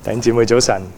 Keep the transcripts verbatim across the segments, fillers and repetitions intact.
弟兄姊妹早晨，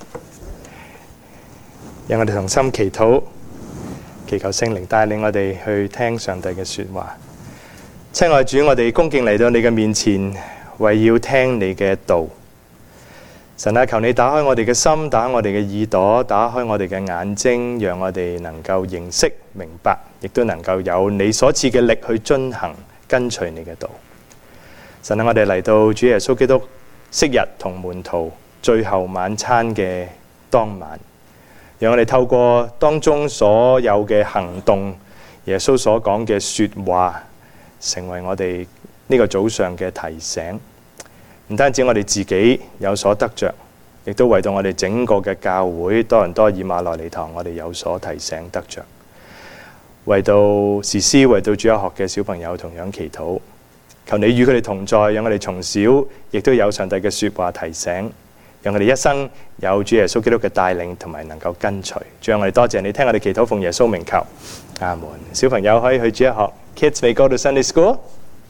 讓我哋同心祈禱，祈求聖靈帶領我哋去聽上帝嘅說話。親愛主，我哋恭敬嚟到你嘅面前，為要聽你嘅道。神啊，求你打開我哋嘅心，打開我哋嘅耳朵，打開我哋嘅眼睛，讓我哋能夠認識明白，亦都能夠有你所賜嘅力去遵行跟隨你嘅道。神啊，我哋嚟到主耶穌基督昔日同門徒最後晚餐嘅當晚，讓我哋透過當中所有嘅行動，耶穌所講嘅說話，成為我哋呢個早上嘅提醒。唔單止我哋自己有所得着，亦都為到我哋整個嘅教會多倫多以馬內利堂，我哋有所提醒得着。為到士師，為到主日學嘅小朋友同樣祈禱，求你與佢哋同在，讓我哋從小亦都有上帝嘅說話提醒，讓我哋一生有主耶穌基督嘅帶領同埋能夠跟隨。主啊，我哋多謝你聽我哋祈禱，奉耶穌名求，阿門。小朋友可以去主日學 ，Kids may go to Sunday school。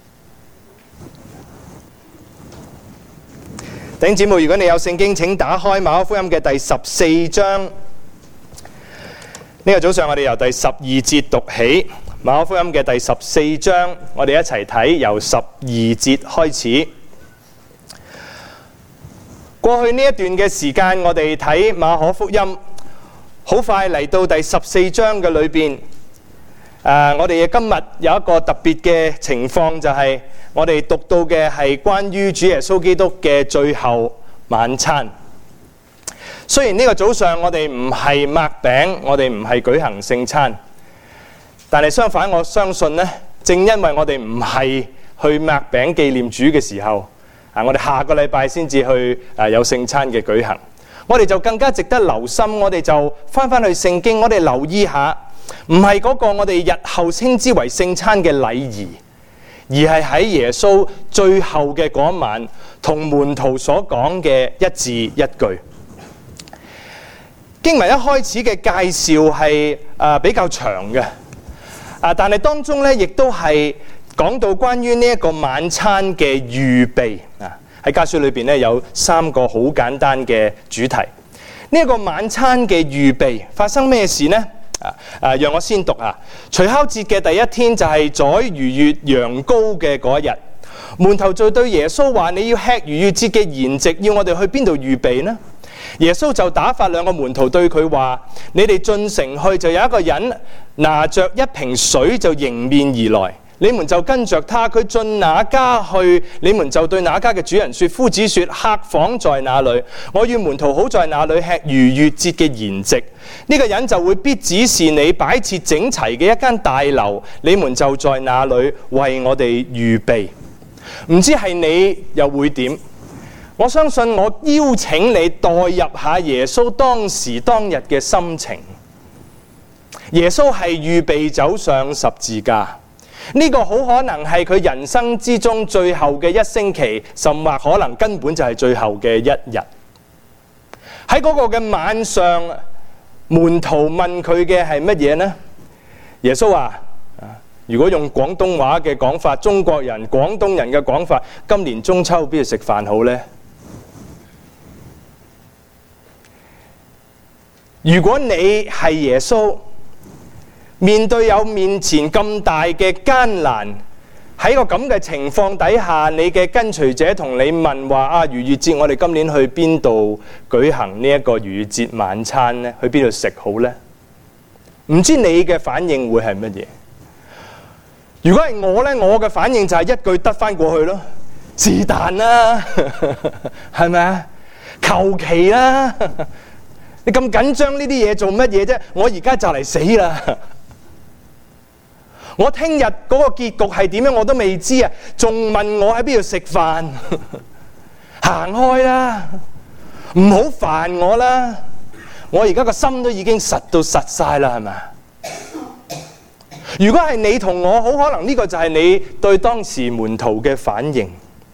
弟兄姊妹，如果你有聖經，請打開馬可福音嘅第十四章。呢、這個早上我哋由第十二節讀起，馬可福音嘅第十四章，我哋一齊睇由十二節開始。過去呢一段嘅時間，我哋睇馬可福音，好快嚟到第十四章嘅裏邊。誒，我哋今日有一個特別嘅情況，就係我哋讀到嘅係關於主耶穌基督嘅最後晚餐。雖然呢個早上我哋唔係擘餅，我哋唔係舉行聖餐，但係相反，我相信呢，正因為我哋唔係去擘餅紀念主嘅時候，啊，我哋下個禮拜先至去誒有聖餐嘅舉行，我哋就更加值得留心。我哋就翻翻去聖經，我哋留意下。唔係嗰個我哋日後稱之為聖餐嘅禮儀，而係喺耶穌最後嘅嗰晚同門徒所講嘅一字一句。經文一開始嘅介紹係誒比較長嘅，啊，但係當中咧亦都係講到關於呢一個晚餐嘅預備啊。喺家書裏邊咧有三個好簡單嘅主題。呢一個晚餐嘅預備發生咩事呢？啊！啊，讓我先讀啊。除酵節嘅第一天就係宰逾越羊羔嘅嗰一日，門徒就對耶穌話：你要吃逾越節嘅筵席，要我哋去邊度預備呢？耶穌就打發兩個門徒對佢話：你哋進城去，就有一個人拿着一瓶水就迎面而來，你們就跟着他。佢進哪家去，你們就對哪家嘅主人說：夫子說，客房在哪裏？我與門徒好在哪裏吃逾越節嘅筵席。呢個人就會必指示你擺設整齊嘅一間大樓，你們就在那裏為我哋預備。唔知係你又會點？我相信我邀請你代入下耶穌當時當日嘅心情。耶穌係預備走上十字架，呢個好可能係佢人生之中最後嘅一星期，甚或可能根本就係最後嘅一日。喺嗰個嘅晚上，門徒問佢嘅係乜嘢呢？耶穌話：如果用廣東話嘅講法，中國人、廣東人嘅講法，今年中秋邊度食飯好呢？如果你係耶穌，面對有面前咁大嘅艱難，喺個咁嘅情況底下，你嘅跟隨者同你問話：啊，逾越節我哋今年去邊度舉行呢一個逾越節晚餐呢？去邊度食好呢？唔知你嘅反應會係乜嘢？如果係我呢，我嘅反應就係一句得返過去咯，是但啦，係咪啊？求其啦，你咁緊張呢啲嘢做乜嘢啫？我而家就嚟死啦！我聽日嗰個結局係點樣我都未知啊！仲問我喺邊度食飯？行開啦，唔好煩我啦！我而家個心都已經實到實晒啦，係咪？如果係你同我，好可能呢個就係你對當時門徒嘅反應。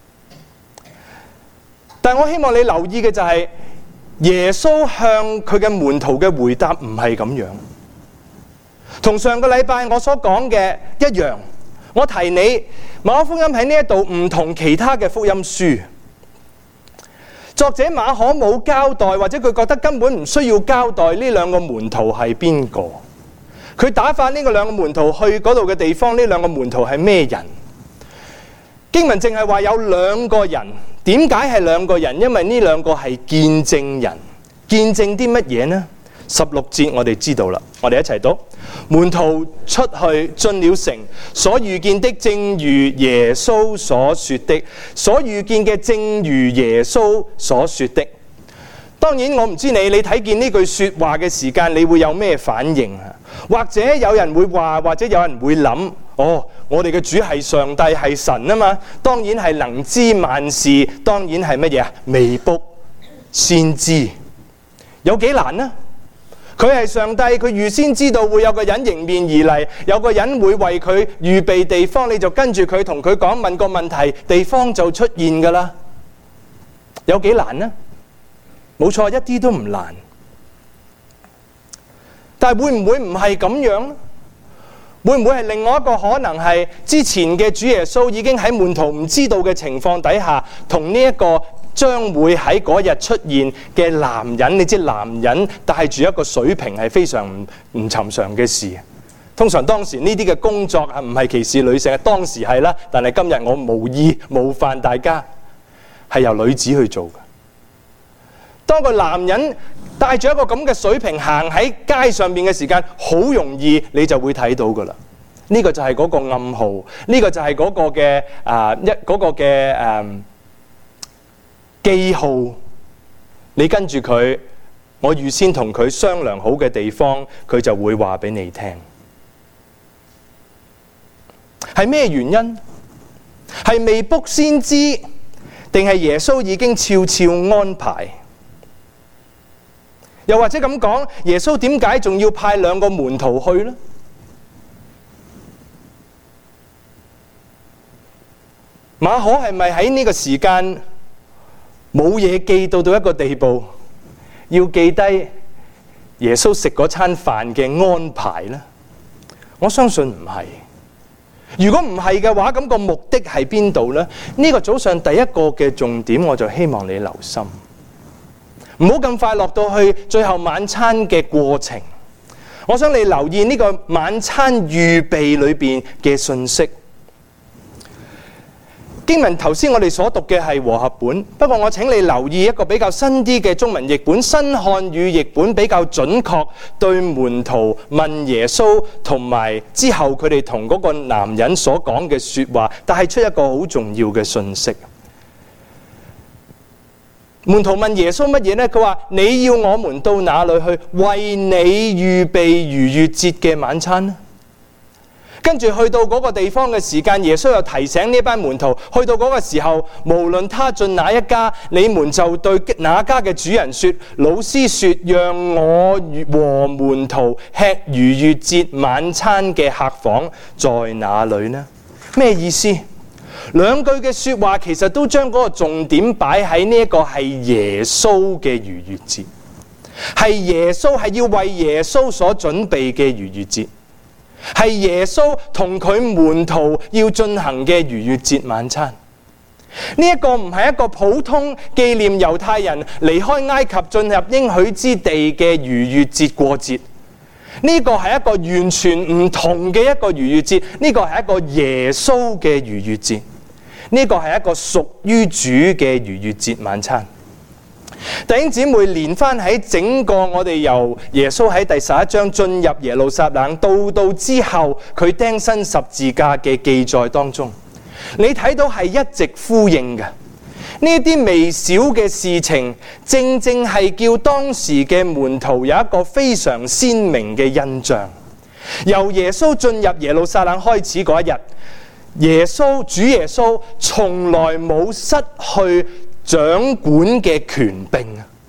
但我希望你留意嘅就係耶穌向佢嘅門徒嘅回答唔係咁樣。同上個禮拜我所講嘅一樣，我提你馬可福音喺呢一度唔同其他嘅福音書， 作者馬可冇交代，或者佢覺得根本唔需要交代呢兩個門徒係邊個。佢打發呢個兩個門徒去嗰度嘅地方，呢兩個門徒係咩人？經文淨係話有兩個人。點解係兩個人？因為呢兩個係見證人。見證啲乜嘢呢？十六節我哋知道啦，我哋一齊讀。門徒出去進了城，所遇見的正如耶穌所說的，所遇見嘅正如耶穌所說的。當然我唔知你，你睇見呢句說話嘅時間，你會有咩反應啊？或者有人會話，或者有人會諗，哦，我哋嘅主係上帝，係神啊嘛，當然係能知萬事，當然係乜嘢啊？未卜先知，有幾難呢？佢係上帝，佢預先知道會有個人迎面而嚟，有個人會為佢預備地方，你就跟住佢同佢講，問個問題，地方就出現噶啦。有幾難呢？冇錯，一啲都唔難。但係會唔會唔係咁樣呢？會唔會係另外一個可能，係之前嘅主耶穌已經喺門徒唔知道嘅情況底下，同呢一個將會喺嗰日出現嘅男人，你知男人帶住一個水瓶係非常唔唔尋常嘅事。通常當時呢啲嘅工作係唔係歧視女性，當時係啦，但係今日我無意冒犯大家，係由女子去做嘅。當個男人帶住一個咁嘅水瓶行喺街上面嘅時間，好容易你就會睇到噶啦。呢、這個就係嗰個暗號，呢、這個就係嗰個嘅啊一嗰個嘅誒記號。你跟住佢，我預先同佢商量好嘅地方，佢就會話俾你聽。係咩原因？係未卜先知，定係耶穌已經悄悄安排？又或者咁講，耶穌點解仲要派兩個門徒去呢？馬可係咪喺呢個時間冇嘢記到到一個地步，要記低耶穌食嗰餐飯嘅安排呢？我相信唔係。如果唔係嘅話，咁個目的喺邊度呢？呢個早上第一個嘅重點，我就希望你留心。唔好咁快落到去最後晚餐嘅過程，我想你留意呢個晚餐預備裏邊嘅信息。經文頭先我哋所讀嘅係和合本，不過我請你留意一個比較新啲嘅中文譯本，新漢語譯本比較準確對門徒問耶穌同埋之後佢哋同嗰個男人所講嘅說話，帶出一個好重要嘅信息。門徒問耶穌乜嘢呢？佢話，你要我們到哪裏去為你預備逾越節嘅晚餐呢？跟住去到嗰個地方嘅時間，耶穌又提醒呢班門徒，去到嗰個時候，無論他進哪一家，你們就對那家嘅主人說，老師說，讓我和門徒吃逾越節晚餐嘅客房在哪裏呢？咩意思？兩句嘅說話其實都將嗰個重點擺喺呢一個係耶穌嘅逾越節，係耶穌係要為耶穌所準備嘅逾越節，係耶穌同佢門徒要進行嘅逾越節晚餐。呢一個唔係一個普通紀念猶太人離開埃及進入應許之地嘅逾越節過節，呢個係一個完全唔同嘅一個逾越節，呢個係一個耶穌嘅逾越節，呢個係一個屬於主嘅逾越節晚餐。弟兄姊妹，連翻喺整個我哋由耶穌喺第十一章進入耶路撒冷到到之後佢釘身十字架嘅記載當中，你睇到係一直呼應嘅。呢啲微小嘅事情，正正係叫當時嘅門徒有一個非常鮮明嘅印象。由耶穌進入耶路撒冷開始嗰一日，耶穌主耶穌從來冇失去掌管嘅權柄。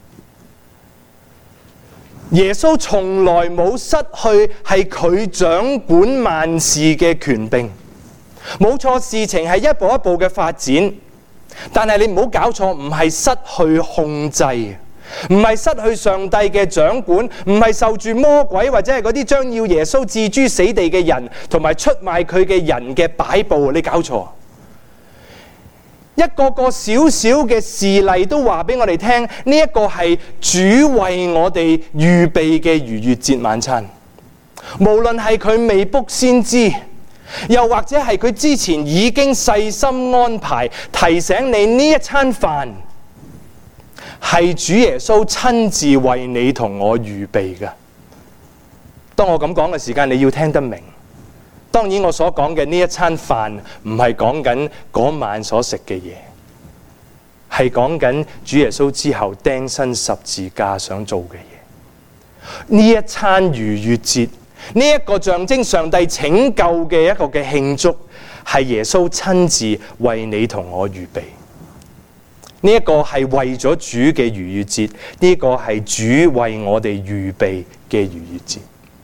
耶穌從來冇失去係佢掌管萬事嘅權柄。冇錯，事情係一步一步嘅發展，但係你唔好搞錯，唔係失去控制，唔係失去上帝嘅掌管，唔係受住魔鬼或者係嗰啲將要耶穌置諸死地嘅人同埋出賣佢嘅人嘅擺佈。你搞錯。 一個個小小嘅事例都話俾我哋聽，呢一個係主為我哋預備嘅逾越節晚餐。無論係佢未卜先知，又或者係佢之前已經細心安排，提醒你呢一餐飯係主耶穌親自為你同我預備嘅。當我咁講嘅時間，你要聽得明。當然我所講嘅呢一餐飯唔係講緊嗰晚所食嘅嘢，係講緊主耶穌之後釘身十字架想做嘅嘢。呢一餐逾越節，呢一個象徵上帝拯救嘅一個嘅慶祝，係耶穌親自為你同我預備。呢一個係為咗主嘅逾越節，呢個係主為我哋預備嘅逾越節。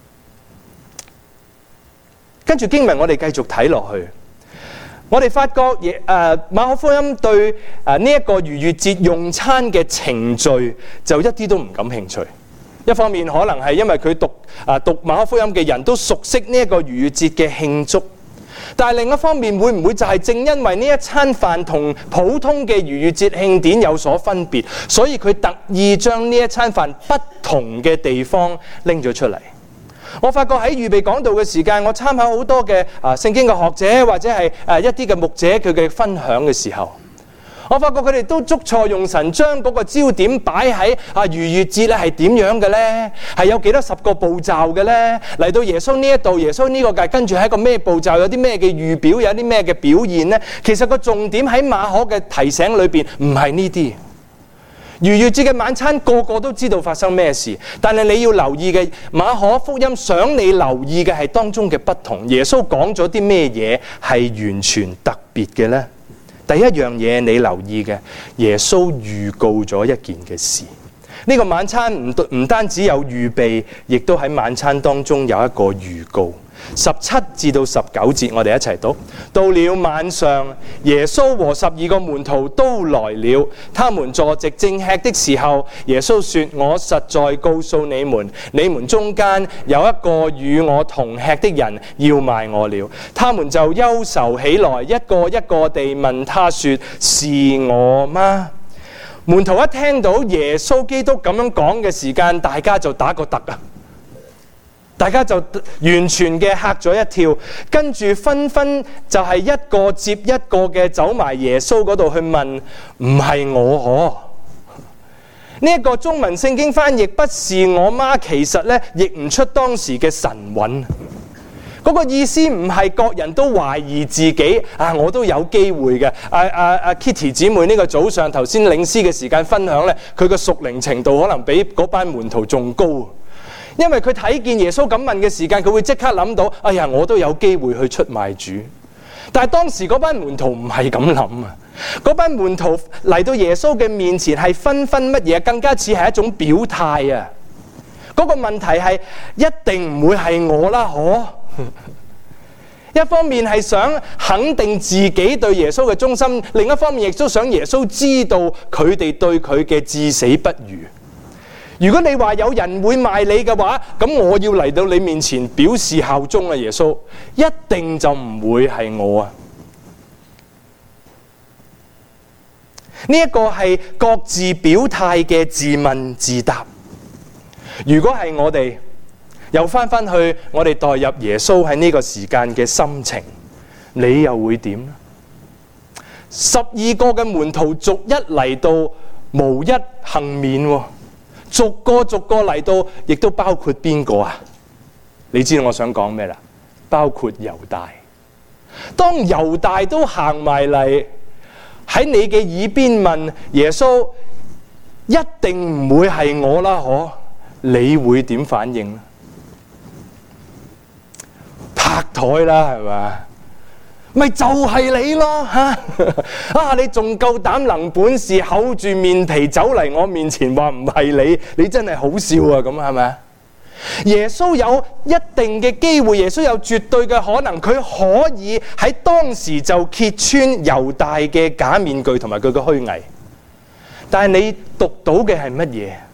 跟住經文我哋繼續睇落去，我哋發覺誒、呃、馬可福音對誒呢一個逾越節用餐嘅程序就一啲都唔感興趣。一方面可能係因為佢讀啊讀馬可福音嘅人都熟悉呢一個逾越節嘅慶祝，但係另一方面會唔會就係正因為呢一餐飯同普通嘅逾越節慶典有所分別，所以佢特意將呢一餐飯不同嘅地方拎咗出嚟？我發覺喺預備講道嘅時間，我參考好多嘅啊聖經嘅學者或者係誒一啲嘅牧者佢嘅分享嘅時候，我發覺佢哋都捉錯用神，將嗰個焦點擺喺啊逾越節咧係點樣嘅咧？係有幾多十個步驟嘅咧？嚟到耶穌呢一度，耶穌呢個界跟住係一個咩步驟？有啲咩嘅預表？有啲咩嘅表現咧？其實個重點喺馬可嘅提醒裏邊，唔係呢啲。逾越節嘅晚餐個個都知道發生咩事，但係你要留意嘅，馬可福音想你留意嘅係當中嘅不同。耶穌講咗啲咩嘢係完全特別嘅呢？第一樣嘢你留意嘅，耶穌預告咗一件嘅事。呢個晚餐唔唔單止有預備，亦都喺晚餐當中有一個預告。十七至到十九節，我哋一齊讀。到了晚上，耶穌和十二個門徒都來了。他們坐席正吃的時候，耶穌說：我實在告訴你們，你們中間有一個與我同吃的人要賣我了。他們就憂愁起來，一個一個地問他說：是我嗎？門徒一聽到耶穌基督咁樣講嘅時間，大家就打個突啊！大家就完全嘅嚇咗一跳，跟住紛紛就係一個接一個嘅走埋耶穌嗰度去問：唔係我可？呢一個中文聖經翻譯不是我嗎？其實咧譯唔出當時嘅神韻。嗰個意思唔係各人都懷疑自己啊，我都有機會嘅。啊啊啊 Kitty 姊妹呢個早上頭先領詩嘅時間分享咧，佢個屬靈程度可能比嗰班門徒仲高。因為佢睇見耶穌咁問嘅時間，佢會即刻諗到：哎呀，我都有機會去出賣主。但係當時嗰班門徒唔係咁諗啊！嗰班門徒嚟到耶穌嘅面前係紛紛乜嘢？更加似係一種表態啊！嗰個問題係一定唔會係我啦，可？一方面係想肯定自己對耶穌嘅忠心，另一方面亦都想耶穌知道佢哋對佢嘅至死不渝。如果你話有人會賣你嘅話，咁我要嚟到你面前表示效忠啊！耶穌一定就唔會係我啊！呢一個係各自表態嘅自問自答。如果係我哋又翻翻去我哋代入耶穌喺呢個時間嘅心情，你又會點呢？十二個嘅門徒逐一嚟到，無一幸免喎。逐個逐個嚟到，亦都包括邊個啊？你知道我想講咩啦？包括猶大。當猶大都行埋嚟喺你嘅耳邊問耶穌：一定唔會係我啦，可？你會點反應呢？拍台啦，係嘛？咪就係你咯嚇！啊，你仲夠膽能本事厚住面皮走嚟我面前話唔係你，你真係好笑啊！咁係咪啊？耶穌有一定嘅機會，耶穌有絕對嘅可能，佢可以喺當時就揭穿猶大嘅假面具同埋佢嘅虛偽。但係你讀到嘅係乜嘢？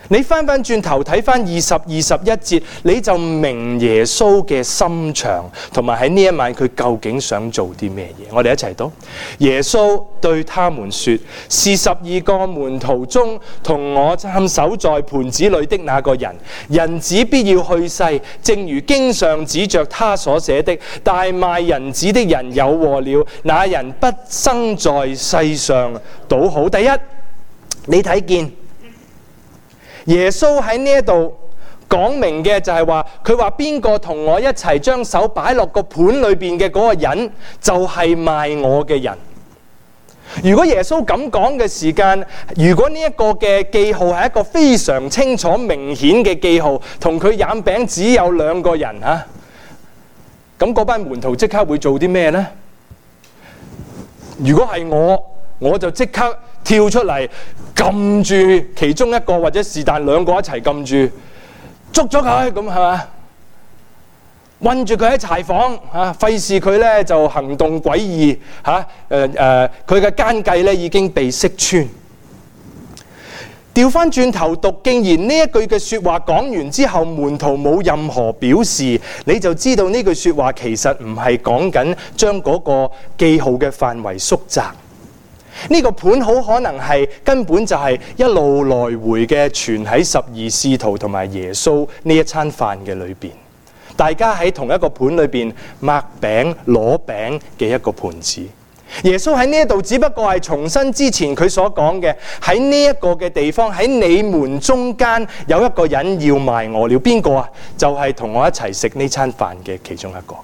你翻翻轉頭睇翻二十、二十一節，你就明耶穌嘅心腸，同埋喺呢一晚佢究竟想做啲咩嘢。我哋一齊讀。耶穌對他們說：是十二個門徒中同我探手在盤子裏的那個人，人子必要去世，正如經上指着他所寫的。大賣人子的人有禍了，那人不生在世上倒好。第一，你睇見耶穌喺呢一度講明嘅就係話，佢話邊個同我一齊將手擺落個盤裏邊嘅嗰個人，就係賣我嘅人。如果耶穌咁講嘅時間，如果呢一個嘅記號係一個非常清楚明顯嘅記號，同佢飲餅只有兩個人啊，咁嗰班門徒即刻會做啲咩呢？如果係我，我就即刻跳出嚟撳住其中一個，或者是但兩個一齊撳住，捉咗佢咁係嘛？韞住佢喺柴房嚇，費事佢咧就行動詭異嚇。誒誒，佢嘅奸計咧已經被識穿。調翻轉頭讀，竟然呢一句嘅説話講完之後，門徒冇任何表示，你就知道呢句説話其實唔係講緊將嗰個記號嘅範圍縮窄。呢個盤好可能係根本就係一路來回嘅存喺十二使徒同埋耶穌呢一餐飯嘅裏邊，大家喺同一個盤裏邊擘餅攞餅嘅一個盤子。耶穌喺呢一度只不過係重申之前佢所講嘅，喺呢一個嘅地方，喺你們中間有一個人要賣我了。邊個啊？就係同我一齊食呢餐飯嘅其中一個。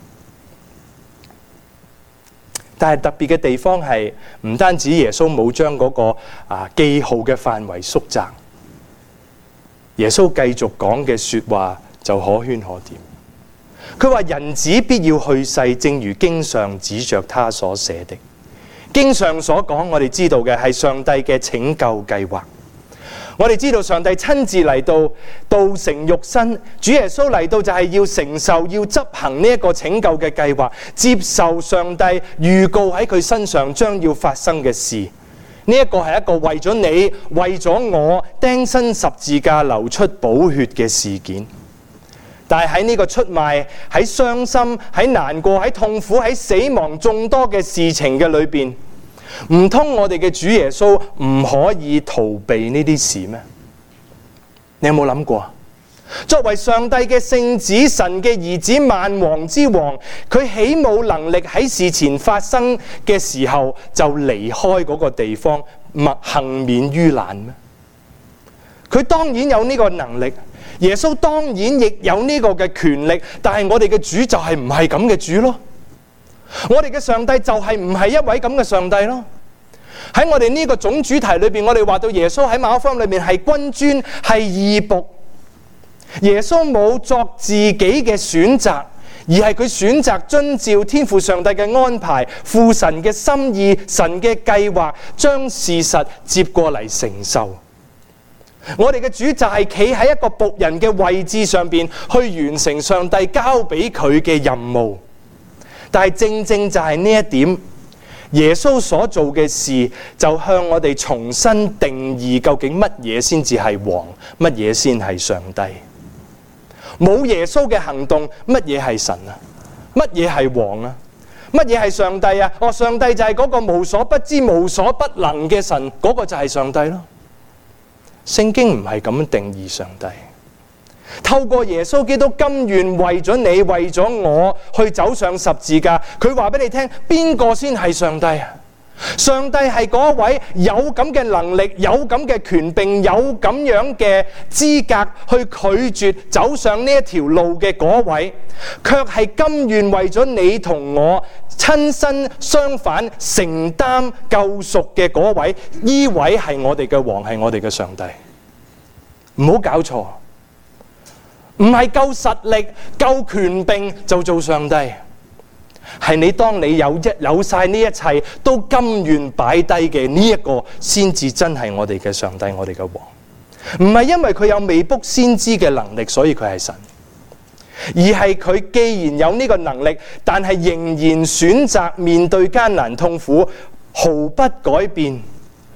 但係特別嘅地方係，唔單止耶穌冇將嗰個啊記號嘅範圍縮窄，耶穌繼續講嘅說話就可圈可點。佢話人子必要去世，正如經上指着他所寫的。經上所講，我哋知道嘅係上帝嘅拯救計劃。我哋知道上帝親自嚟到道成肉身，主耶穌嚟到就係要承受、要執行呢一個拯救嘅計劃，接受上帝預告喺佢身上將要發生嘅事。呢一個係一個為咗你、為咗我釘身十字架流出寶血嘅事件。但係喺呢個出賣、喺傷心、喺難過、喺痛苦、喺死亡眾多嘅事情嘅裏邊，唔通我哋嘅主耶穌唔可以逃避呢啲事咩？你有冇諗過啊？作為上帝嘅聖子、神嘅兒子、萬王之王，佢豈冇能力喺事前發生嘅時候就離開嗰個地方，幸免於難咩？佢當然有呢個能力，耶穌當然亦有呢個嘅權力，但係我哋嘅主就係唔係咁嘅主咯。我哋嘅上帝就係唔係一位咁嘅上帝咯。喺我哋呢個總主題裏邊，我哋話到耶穌喺馬可福音裏面係君尊，係義僕。耶穌冇作自己嘅選擇，而係佢選擇遵照天父上帝嘅安排，父神嘅心意、神嘅計劃，將事實接過嚟承受。我哋嘅主就係企喺一個僕人嘅位置上邊，去完成上帝交俾佢嘅任務。但係正正就係呢一點，耶穌所做嘅事就向我哋重新定義究竟乜嘢先至係王，乜嘢先係上帝。冇耶穌嘅行動，乜嘢係神啊？乜嘢係王啊？乜嘢係上帝啊？哦，上帝就係嗰個無所不知、無所不能嘅神，嗰個就係上帝咯。聖經唔係咁樣定義上帝。透過耶穌基督甘願為咗你、為咗我去走上十字架，佢話俾你聽，邊個先係上帝啊？上帝係嗰位有咁嘅能力、有咁嘅權柄、有咁樣嘅資格去拒絕走上呢一條路嘅嗰位，卻係甘願為咗你同我親身相反承擔救贖嘅嗰位。呢位係我哋嘅王，係我哋嘅上帝。唔好搞錯，唔係夠實力、夠權柄就做上帝。係你當你有一有晒呢一切都甘願擺低嘅呢一個，先至真係我哋嘅上帝，我哋嘅王。唔係因為佢有未卜先知嘅能力，所以佢係神，而係佢既然有呢個能力，但係仍然選擇面對艱難痛苦，毫不改變，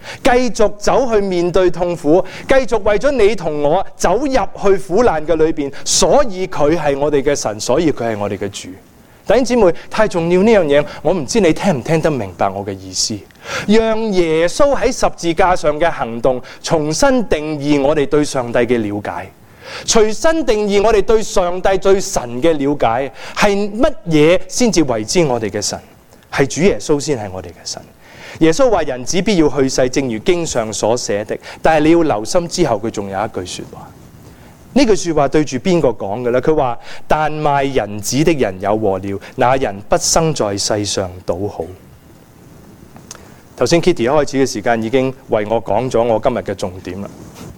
繼續走去面對痛苦，繼續為咗你同我走入去苦難嘅裏邊，所以佢係我哋嘅神，所以佢係我哋嘅主。弟兄姊妹，太重要呢樣嘢，我唔知你聽唔聽得明白我嘅意思。讓耶穌喺十字架上嘅行動，重新定義我哋對上帝嘅了解，重新定義我哋對上帝對神嘅了解，係乜嘢先至為之我哋嘅神？係主耶穌先係我哋嘅神。耶穌話人子必要去世，正如經上所寫的。但係你要留心之後，佢仲有一句說話。呢句說話對住邊個講嘅呢？佢話：但賣人子的人有禍了，那人不生在世上倒好。頭先 Kitty 一開始嘅時間已經為我講咗我今日嘅重點啦。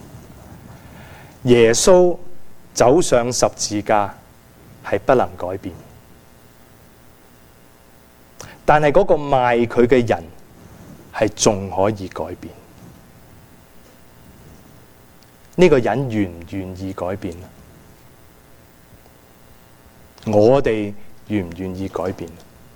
耶穌走上十字架係不能改變，但係嗰個賣佢嘅人係仲可以改變。呢個人願唔願意改變？我哋願唔願意改變？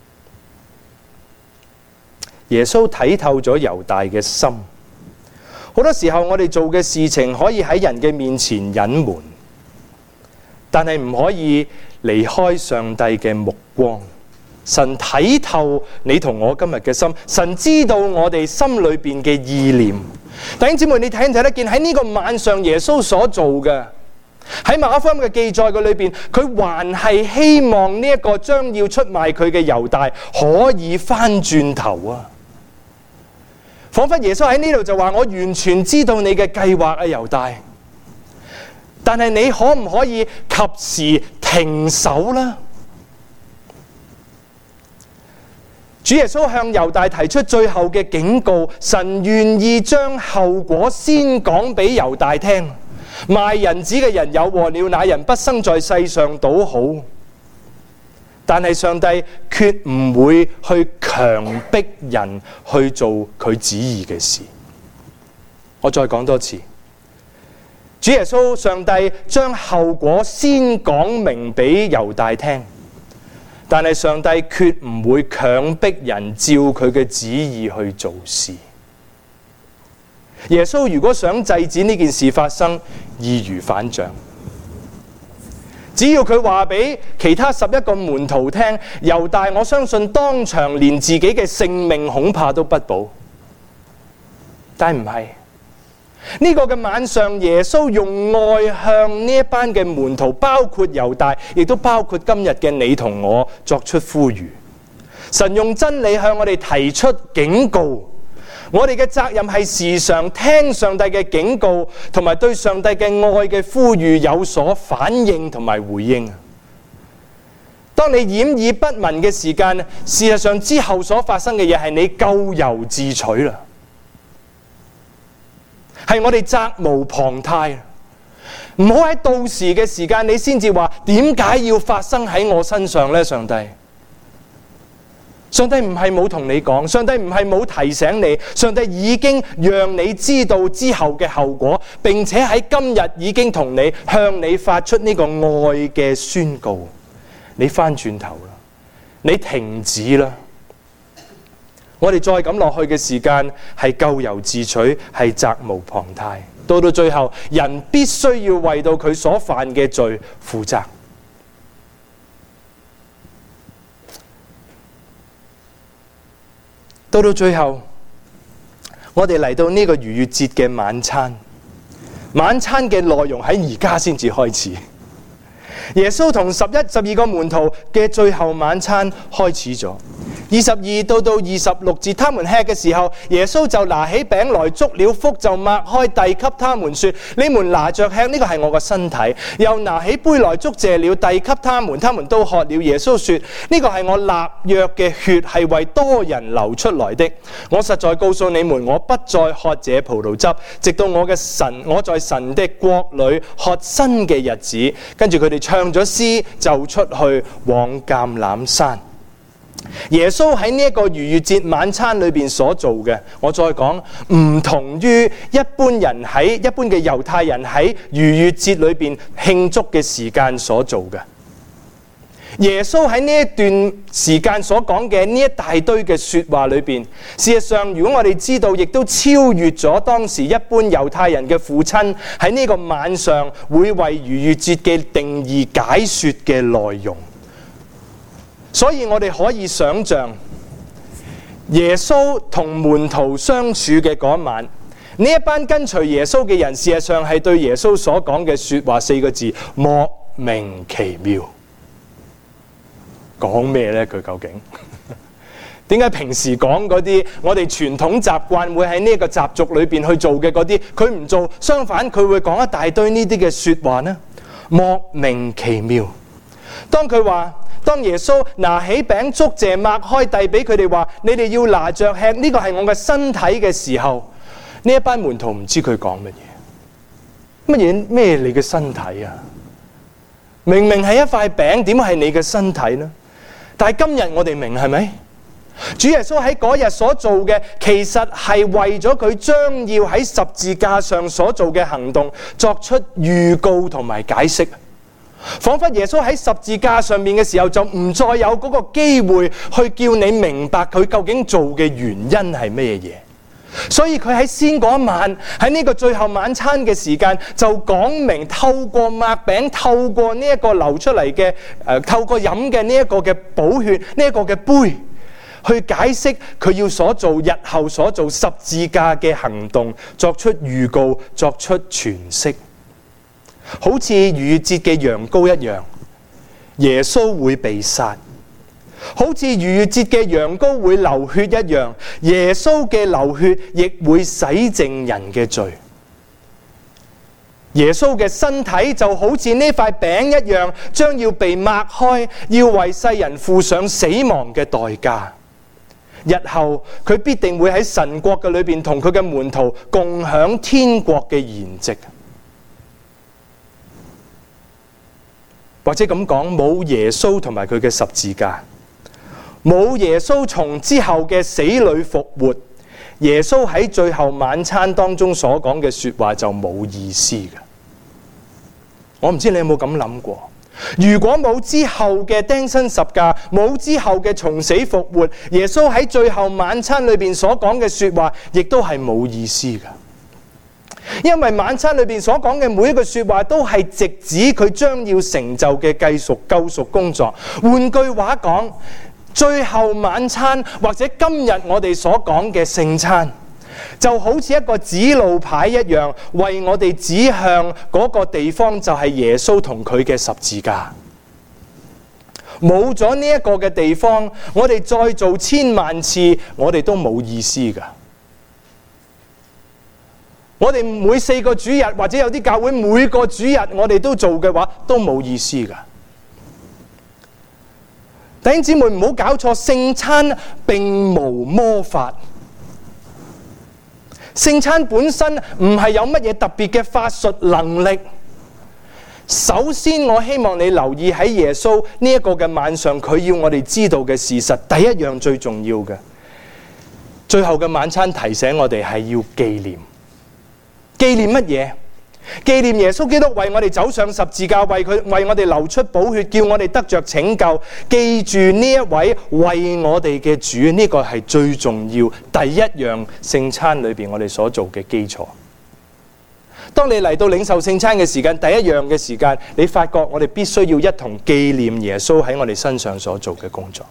耶穌睇透咗猶大嘅心。好多時候我哋做嘅事情可以喺人嘅面前隱瞞，但係唔可以離開上帝嘅目光。神睇透你同我今日嘅心，神知道我哋心裏邊嘅意念。弟兄姊妹，你睇唔睇得見喺呢個晚上耶穌所做嘅？喺馬可福音嘅記載嘅裏邊，佢還係希望呢一個將要出賣佢嘅猶大可以翻轉頭啊！彷彿耶穌喺呢度就話：我完全知道你嘅計劃啊，猶大，但係你可唔可以及時停手呢？主耶穌向猶大提出最後嘅警告，神願意將後果先講俾猶大聽。賣人子嘅人有禍了，那人不生在世上倒好。但係上帝決唔會去強迫人去做佢旨意嘅事。我再講多次，主耶穌上帝將後果先講明俾猶大聽。但係上帝決唔會強迫人照佢嘅旨意去做事。耶穌如果想制止呢件事發生，易如反掌。只要佢話俾其他十一個門徒聽，猶大我相信當場連自己嘅性命恐怕都不保。但係唔係。呢個嘅晚上，耶穌用愛向呢一班嘅門徒，包括猶大，亦都包括今日嘅你同我作出呼籲。神用真理向我哋提出警告，我哋嘅責任係時常聽上帝嘅警告，同埋對上帝嘅愛嘅呼籲有所反應同埋回應。當你掩耳不聞嘅時間，事實上之後所發生嘅嘢係你咎由自取啦。係我哋責無旁貸，唔好喺到時嘅時間你先至話點解要發生喺我身上呢？上帝，上帝唔係冇同你講，上帝唔係冇提醒你，上帝已經讓你知道之後嘅後果，並且喺今日已經同你向你發出呢個愛嘅宣告。你翻轉頭啦，你停止啦。我哋再咁落去嘅時間係咎由自取，係責無旁貸。到到最後，人必須要為到佢所犯嘅罪負責。到到最後，我哋嚟到呢個逾越節嘅晚餐，晚餐嘅內容喺而家先至開始。耶穌同十一、十二個門徒嘅最後晚餐開始咗。二十二到到二十六節，他們吃嘅時候，耶穌就拿起餅來，祝了福，就擘開遞給他們說：你們拿着吃，呢個係我嘅身體。又拿起杯來，祝謝了，遞給他們，他們都喝了。耶穌說：呢個係我立約嘅血，係為多人流出來的。我實在告訴你們，我不再喝這葡萄汁，直到我嘅神，我在神的國裏喝新嘅日子。跟住佢哋唱咗詩，就出去往橄欖山。耶穌喺呢一個逾越節晚餐裏邊所做嘅，我再講，唔同於一般人喺一般嘅猶太人喺逾越節裏邊慶祝嘅時間所做嘅。 耶穌喺呢一段時間所講嘅呢一大堆嘅說話裏邊，事實上如果我哋知道，亦都超越咗當時一般猶太人嘅父親喺呢個晚上會為逾越節嘅定義解說嘅內容。所以我哋可以想象耶穌同門徒相處嘅嗰晚，呢一班跟隨耶穌嘅人，事實上係對耶穌所講嘅說話四個字莫名其妙。講咩呢？佢究竟點解平時講嗰啲我哋傳統習慣會喺呢個習俗裏邊去做嘅嗰啲，佢唔做，相反佢會講一大堆呢啲嘅說話呢？莫名其妙。當佢話，當耶穌拿起餅祝謝擘開遞俾佢哋話，你哋要拿着吃，呢個係我嘅身體嘅時候，呢一班門徒唔知佢講乜嘢，乜嘢咩你嘅身體啊？明明係一塊餅，點係你嘅身體呢？但係今日我哋明係咪？主耶穌喺嗰日所做嘅，其實係為咗佢將要喺十字架上所做嘅行動作出預告同埋解釋。仿佛耶穌喺十字架上面嘅時候，就唔再有嗰個機會去叫你明白佢究竟做嘅原因係咩嘢。所以佢喺先嗰晚，喺呢個最後晚餐嘅時間，就講明透過擘餅，透過呢一個流出嚟嘅誒，透過飲嘅呢一個嘅寶血，呢一個嘅杯，去解釋佢要所做日後所做十字架嘅行動，作出預告，作出詮釋。好似逾越節嘅羊羔一樣，耶穌會被殺。好似逾越節嘅羊羔會流血一樣，耶穌嘅流血亦會洗淨人嘅罪。耶穌嘅身體就好似呢塊餅一樣，將要被擘開，要為世人付上死亡嘅代價。日後佢必定會喺神國嘅裏邊同佢嘅門徒共享天國嘅筵席。或者咁講，冇耶穌同埋佢嘅十字架，冇耶穌從之後嘅死裏復活，耶穌喺最後晚餐當中所講嘅說話就冇意思嘅。我唔知你有冇咁諗過？如果冇之後嘅釘身十架，冇之後嘅從死復活，耶穌喺最後晚餐裏邊所講嘅說話，亦都係冇意思嘅。因為晚餐裏邊所講嘅每一句說話都係直指佢將要成就嘅繼續救贖工作。換句話講，最後晚餐或者今日我哋所講嘅聖餐，就好似一個指路牌一樣，為我哋指向嗰個地方，就係耶穌同佢嘅十字架。冇咗呢一個嘅地方，我哋再做千萬次，我哋都冇意思㗎。我哋每四個主日，或者有啲教會每個主日我哋都做嘅話，都冇意思㗎。弟兄姊妹唔好搞錯，聖餐並無魔法。聖餐本身唔係有乜嘢特別嘅法術能力。首先我希望你留意喺耶穌呢一個嘅晚上，佢要我哋知道嘅事實，第一樣最重要嘅，最後嘅晚餐提醒我哋係要紀念。紀念乜嘢？紀念耶穌基督為我哋走上十字架，為佢為我哋流出寶血，叫我哋得着拯救。記住呢一位為我哋嘅主，呢個係最重要第一樣聖餐裏邊我哋所做嘅基礎。當你嚟到領受聖餐嘅時間，第一樣嘅時間，你發覺我哋必須要一同紀念耶穌喺我哋身上所做嘅工作。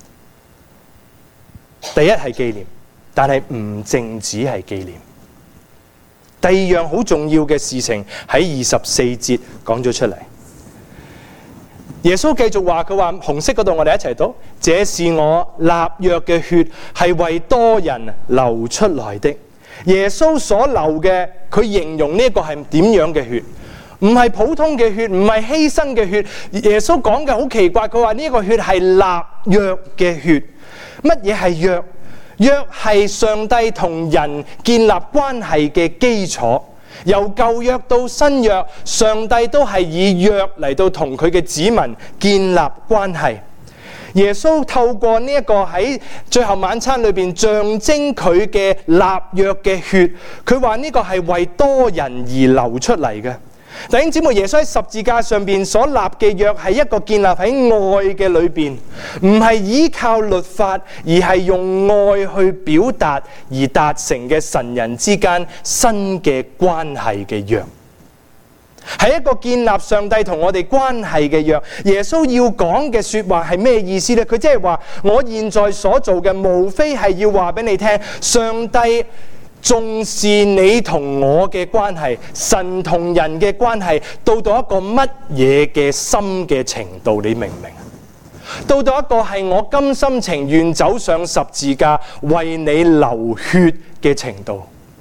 第一係紀念，但係唔淨止係紀念。第二樣好重要嘅事情喺二十四節講咗出嚟。耶穌繼續話，佢話紅色嗰度我哋一齊讀，這是我立約嘅血，係為多人流出來的。耶穌所流嘅，佢形容呢個係點樣嘅血？唔係普通嘅血，唔係犧牲嘅血。耶穌講嘅好奇怪，佢話呢個血係立約嘅血。乜嘢係約？約係上帝同人建立關係嘅基礎，由舊約到新約，上帝都係以約嚟到同佢嘅子民建立關係。耶穌透過呢一個喺最後晚餐裏邊象徵佢嘅立約嘅血，佢話呢個係為多人而流出嚟嘅。 弟兄姊妹，耶穌喺十字架上邊所立嘅約係一個建立喺愛嘅裏邊，唔係依靠律法，而係用愛去表達而達成嘅神人之間新嘅關係嘅約，係一個建立上帝同我哋關係嘅約。耶穌要講嘅說話係咩意思呢？佢即係話，我現在所做嘅無非係要話俾你聽，上帝重視你同我嘅關係，神同人嘅關係到到一個乜嘢嘅深嘅程度，你明唔明？到到一個係我甘心情願走上十字架為你流血嘅程度。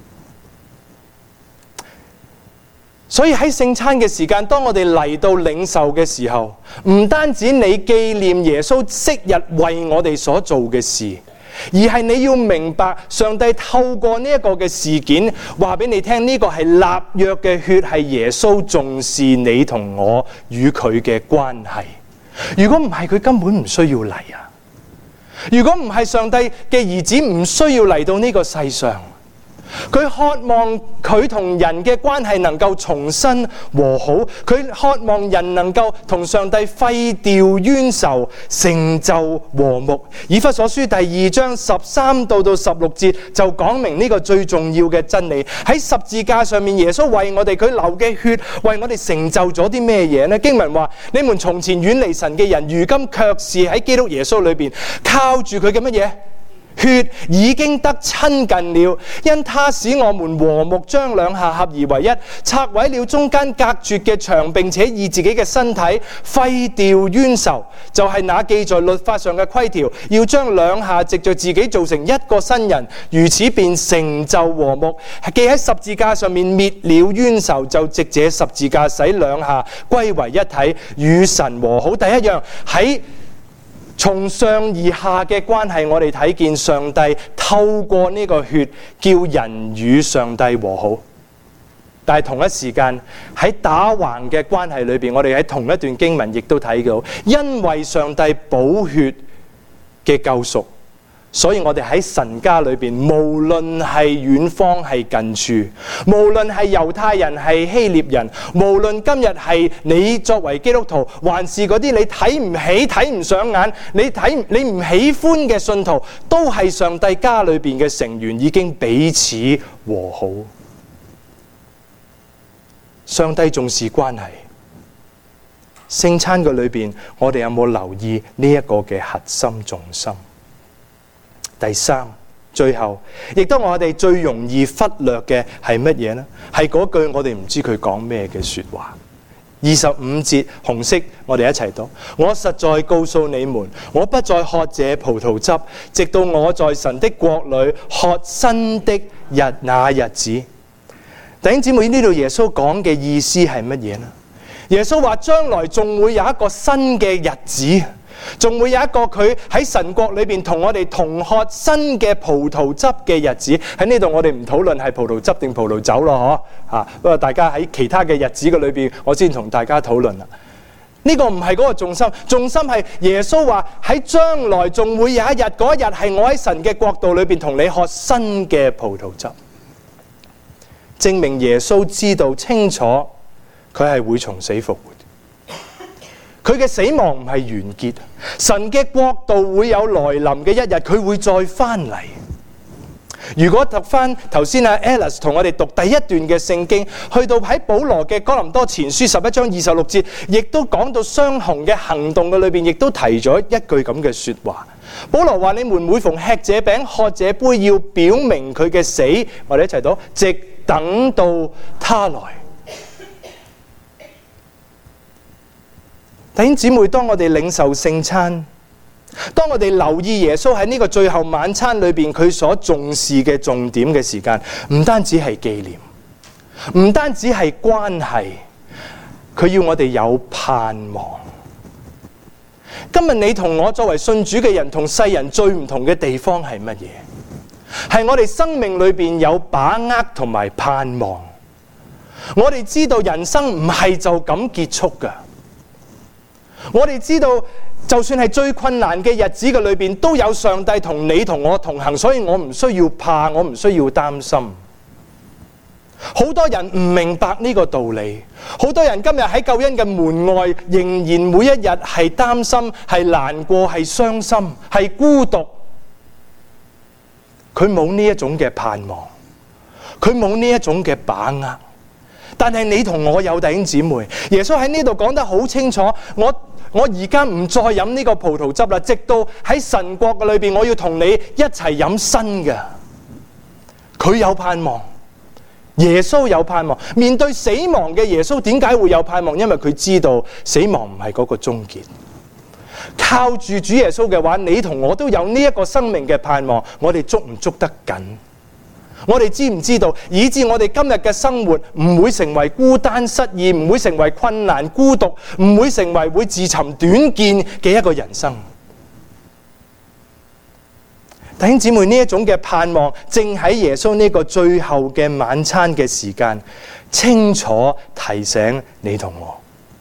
所以喺聖餐嘅時間，當我哋嚟到領受嘅時候，唔單止你紀念耶穌昔日為我哋所做嘅事，而係你要明白上帝透過呢一個嘅事件話俾你聽，呢個係立約嘅血，係耶穌重視你同我與佢嘅關係。如果唔係，佢根本唔需要嚟啊！如果唔係，上帝嘅兒子唔需要嚟到呢個世上。佢渴望佢同人嘅關係能夠重新和好，佢渴望人能夠同上帝廢掉冤仇，成就和睦。以弗所書第二章十三到到十六節就講明呢個最重要嘅真理。喺十字架上面，耶穌為我哋佢流嘅血，為我哋成就咗啲咩嘢呢？經文話：你們從前遠離神嘅人，如今卻是喺基督耶穌裏邊靠住佢嘅乜嘢？血已經得親近了，因他使我們和睦，將兩下合而為一，拆毀了中間隔絕嘅牆，並且以自己嘅身體廢掉冤仇，就係、是、那記在律法上嘅規條，要將兩下藉着自己做成一個新人，如此便成就和睦。記喺十字架上面滅了冤仇，就藉這十字架使兩下歸為一體，與神和好。第一樣喺從上而下嘅關係，我哋睇見上帝透過呢個血叫人與上帝和好。但係同一時間喺打橫嘅關係裏邊，我哋喺同一段經文亦都睇到，因為上帝寶血嘅救贖，所以我哋喺神家裏邊，無論係遠方係近處，無論係猶太人係希臘人，無論今日係你作為基督徒，還是嗰啲你睇唔起、睇唔上眼、你睇你唔喜歡嘅信徒，都係上帝家裏邊嘅成員，已經彼此和好。上帝重視關係。聖餐嘅裏邊，我哋有冇留意呢一個嘅核心重心？第三，最後亦都我哋最容易忽略嘅係乜嘢呢？係嗰句我哋唔知佢講咩嘅說話。二十五節紅色，我哋一齊讀：我實在告訴你們，我不再喝這葡萄汁，直到我在神的國裏喝新的日那日子。弟兄姊妹，呢度耶穌講嘅意思係乜嘢呢？耶穌話將來仲會有一個新嘅日子，仲會有一個佢喺神國裏邊同我哋同喝新嘅葡萄汁嘅日子。喺呢度我哋唔討論係葡萄汁定葡萄酒咯，嗬啊！不過大家喺其他嘅日子嘅裏邊，我先同大家討論啦。呢個唔係嗰個重心，重心係耶穌話喺將來仲會有一日，嗰一日係我喺神嘅國度裏邊同你喝新嘅葡萄汁，證明耶穌知道清楚佢係會從死復活。佢嘅死亡唔係完結，神嘅國度會有來臨嘅一日，佢會再翻嚟。如果讀翻頭先阿 Alice 同我哋讀第一段嘅聖經，去到喺保羅嘅哥林多前書十一章二十六節，亦都講到雙雄嘅行動嘅裏邊，亦都提咗一句咁嘅說話。保羅話：你們每逢吃這餅喝這杯，要表明佢嘅死。我哋一齊讀：直等到他來。弟兄姊妹，當我哋領受聖餐，當我哋留意耶穌喺呢個最後晚餐裏邊佢所重視嘅重點嘅時間，唔單止係紀念，唔單止係關係，佢要我哋有盼望。今日你同我作為信主嘅人，同世人最唔同嘅地方係乜嘢？係我哋生命裏邊有把握同埋盼望。我哋知道人生唔係就咁結束㗎。我哋知道，就算係最困難嘅日子嘅裏邊，都有上帝同你同我同行，所以我唔需要怕，我唔需要擔心。 好多人唔明白呢個道理，好多人今日喺救恩嘅門外，仍然每一日係擔心、係難過、係傷心、係孤獨。佢冇呢一種嘅盼望，佢冇呢一種嘅把握。但係你同我有，弟兄姊妹，耶穌喺呢度講得好清楚，我我而家唔再飲呢個葡萄汁啦，直到喺神國嘅裏邊，我要同你一齊飲新嘅。佢有盼望，耶穌有盼望。面對死亡嘅耶穌點解會有盼望？因為佢知道死亡唔係嗰個終結。靠住主耶穌嘅話，你同我都有呢一個生命嘅盼望。我哋捉唔捉得緊？我哋知唔知道，以致我哋今日嘅生活唔會成為孤單失意，唔會成為困難孤獨，唔會成為會自尋短見嘅一個人生。弟兄姊妹，呢一種嘅盼望，正喺耶穌呢個最後嘅晚餐嘅時間，清楚提醒你同我。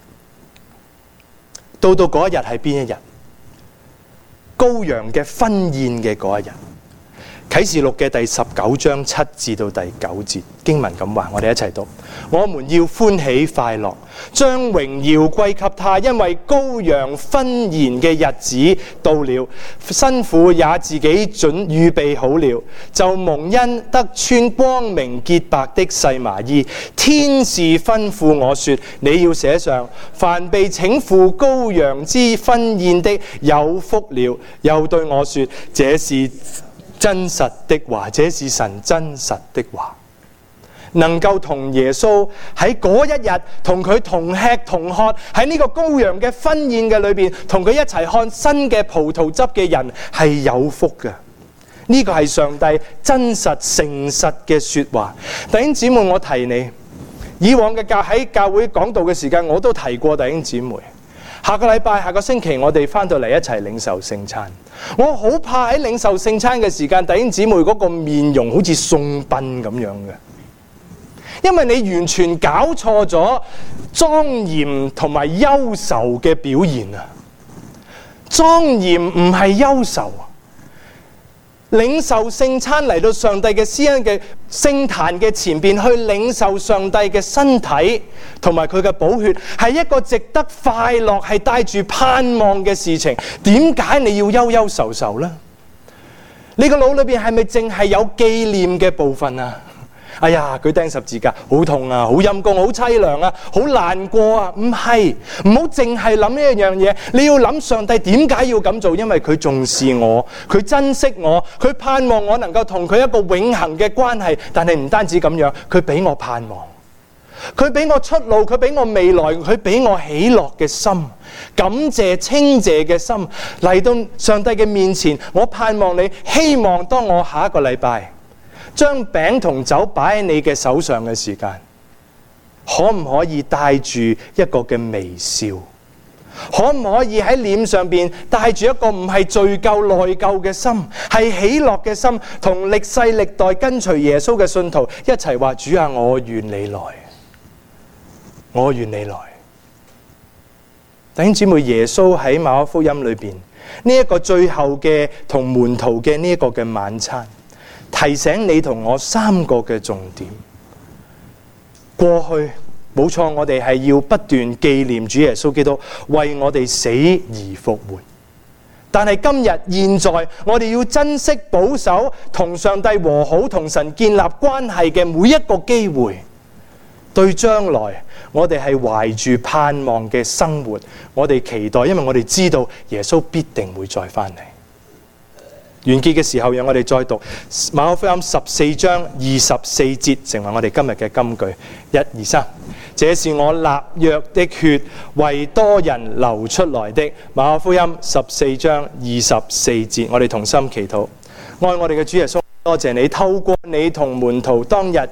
到到嗰一日係邊一日？羔羊嘅婚宴嘅嗰一日。啟示錄嘅第十九章七至到第九節經文咁話，我哋一齊讀：我們要歡喜快樂，將榮耀歸給他，因為羔羊婚宴嘅日子到了，新婦也自己準預備好了，就蒙恩得穿光明潔白的細麻衣。天使吩咐我說：你要寫上，凡被請赴羔羊之婚宴的有福了。又對我說：這是真實的話，這是神真實的話。能夠同耶穌喺嗰一日同佢同吃同喝，喺呢個羔羊嘅婚宴嘅裏邊同佢一齊看新嘅葡萄汁嘅人係有福嘅。呢個係上帝真實誠實嘅說話。弟兄姊妹，我提你，以往嘅教喺教會講道嘅時間我都提過，弟兄姊妹，下個禮拜下個星期我哋翻到嚟一齊領受聖餐。我好怕喺領受聖餐嘅時間，弟兄姊妹嗰個面容好似送殯咁樣嘅，因為你完全搞錯咗莊嚴同埋憂愁嘅表現啊！莊嚴唔係憂愁，領受聖餐嚟到上帝嘅施恩嘅聖壇嘅前邊去領受上帝嘅身體同埋佢嘅寶血，係一個值得快樂，係帶住盼望嘅事情。點解你要憂憂愁愁呢？你個腦裏邊係咪淨係有紀念嘅部分啊？哎呀，佢釘十字架好痛啊，好陰公，好淒涼啊，好難過啊！唔係，唔好淨係諗呢一樣嘢，你要諗上帝點解要咁做？因為佢重視我，佢珍惜我，佢盼望我能夠同佢一個永恆嘅關係。但係唔單止咁樣，佢俾我盼望，佢俾我出路，佢俾我未來，佢俾我喜樂嘅心，感謝稱謝嘅心嚟到上帝嘅面前。我盼望你，希望當我下一個禮拜將餅同酒擺喺你嘅手上嘅時間，可唔可以帶住一個嘅微笑？可唔可以喺臉上邊帶住一個唔係罪疚內疚嘅心，係喜樂嘅心，同歷世歷代跟隨耶穌嘅信徒一齊話：主啊，我願你來，我願你來。弟兄姊妹，耶穌喺馬可福音裏邊呢一個最後嘅同門徒嘅呢一個嘅晚餐，提醒你同我三個嘅重點。過去冇錯，我哋係要不斷紀念主耶穌基督為我哋死而復活。但係今日現在，我哋要珍惜保守同上帝和好、同神建立關係嘅每一個機會。對將來，我哋係懷住盼望嘅生活，我哋期待，因為我哋知道耶穌必定會再翻嚟。完結嘅時候，讓我哋再讀馬可福音十四章二十四節，成為我哋今日嘅金句。一、二、三，這是我立約的血，為多人流出來的。馬可福音十四章二十四節，我哋同心祈禱。愛我哋嘅主耶穌，多謝你透過你同門徒當日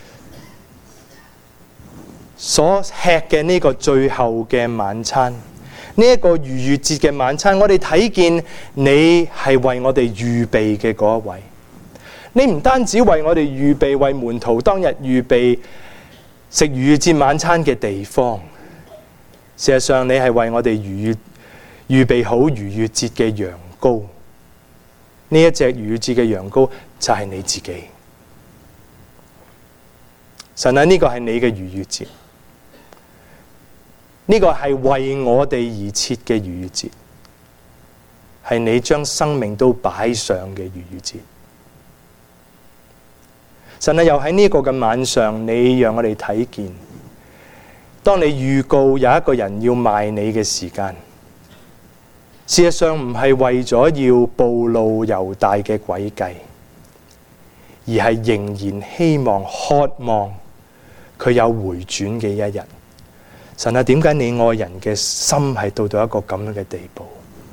所吃嘅呢個最後嘅晚餐，呢一個逾越節嘅晚餐，我哋睇見你係為我哋預備嘅嗰一位。你唔單止為我哋預備，為門徒當日預備食逾越節晚餐嘅地方，事實上你係為我哋逾越預備好逾越節嘅羊羔。呢一隻逾越節嘅羊羔就係你自己。 神啊，呢個係你嘅逾越節，呢個係為我哋而設嘅逾越節，係你將生命都擺上嘅逾越節。神啊，又喺呢個嘅晚上，你讓我哋睇見，當你預告有一個人要賣你嘅時間，事實上唔係為咗要暴露猶大嘅詭計，而係仍然希望渴望佢有回轉嘅一日。神啊，點解你愛人嘅心係到到一個咁樣嘅地步？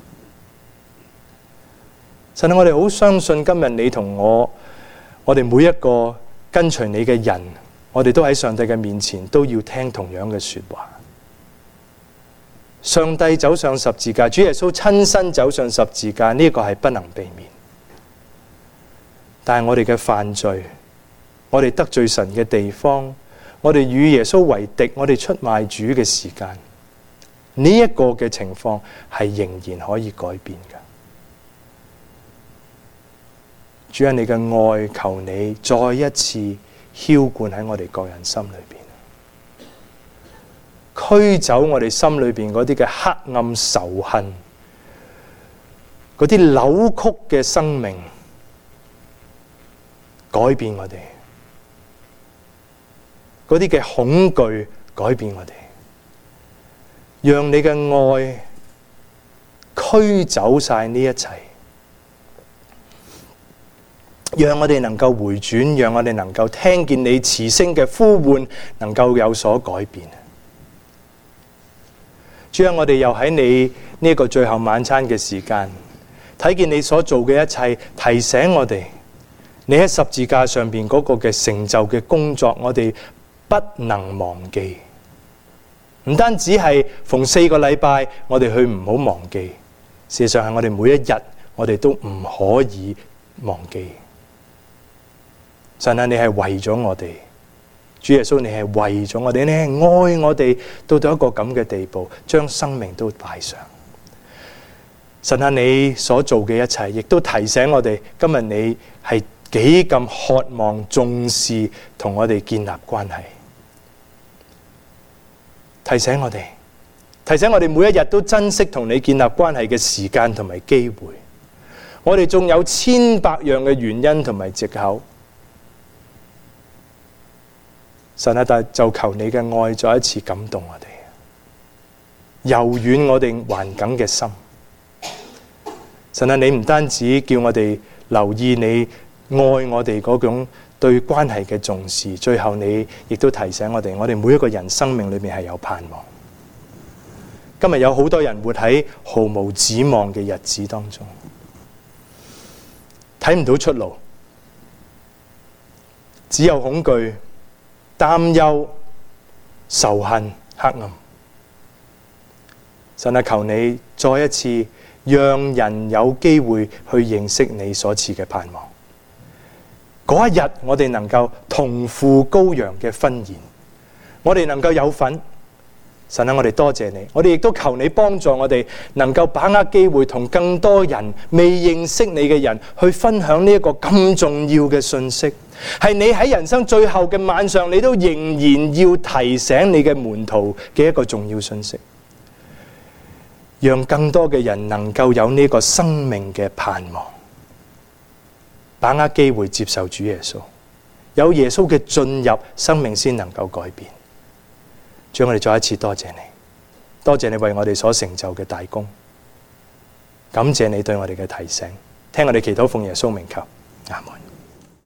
神啊，我哋好相信今日你同我，我哋每一個跟隨你嘅人，我哋都喺上帝嘅面前都要聽同樣嘅說話。上帝走上十字架，主耶穌親身走上十字架，呢個係不能避免。但係我哋嘅犯罪，我哋得罪神嘅地方，我哋與耶穌為敵，我哋出賣主嘅時間，呢一個嘅情況係仍然可以改變嘅。主啊，你嘅愛，求你再一次澆灌喺我哋各人心裏邊，驅走我哋心裏邊嗰啲嘅黑暗仇恨，嗰啲扭曲嘅生命，改變我哋，嗰啲嘅恐懼改變我哋，讓你嘅愛驅走晒呢一切，讓我哋能夠回轉，讓我哋能夠聽見你慈聲嘅呼喚，能夠有所改變。主啊，我哋又喺你呢個最後晚餐嘅時間，睇見你所做嘅一切，提醒我哋，你喺十字架上邊嗰個嘅成就嘅工作，我哋不能忘記。唔單止係逢四個禮拜，我哋去唔好忘記，事實上係我哋每一日，我哋都唔可以忘記。神啊，你係為咗我哋，主耶穌，你係為咗我哋，你係愛我哋到到一個咁嘅地步，將生命都擺上。神啊，你所做嘅一切，亦都提醒我哋，今日你係幾咁渴望重視同我哋建立關係。提醒我哋，提醒我哋每一日都珍惜同你建立關係嘅時間同埋機會。我哋仲有千百樣嘅原因同埋藉口。神啊，但就求你嘅愛再一次感動我哋，柔軟我哋頑梗嘅心。神啊，你唔單止叫我哋留意你愛我哋嗰種對關係嘅重視，最後你亦都提醒我哋，我哋每一個人生命裏面係有盼望。今日有好多人活喺毫無指望嘅日子當中，睇唔到出路，只有恐懼、擔憂、仇恨、黑暗。神啊，求你再一次讓人有機會去認識你所賜嘅盼望。嗰一日，我哋能夠同赴羔羊嘅婚宴，我哋能夠有份。神啊，我哋多謝你，我哋亦都求你幫助我哋，能夠把握機會，同更多人未認識你嘅人去分享呢一個咁重要嘅信息。係你喺人生最後嘅晚上，你都仍然要提醒你嘅門徒嘅一個重要信息，讓更多嘅人能夠有呢個生命嘅盼望，把握機會接受主耶穌，有耶穌嘅進入，生命先能夠改變。主，我哋再一次多謝你，多謝你為我哋所成就嘅大功，感謝你對我哋嘅提醒，聽我哋祈禱奉耶穌名求，阿門。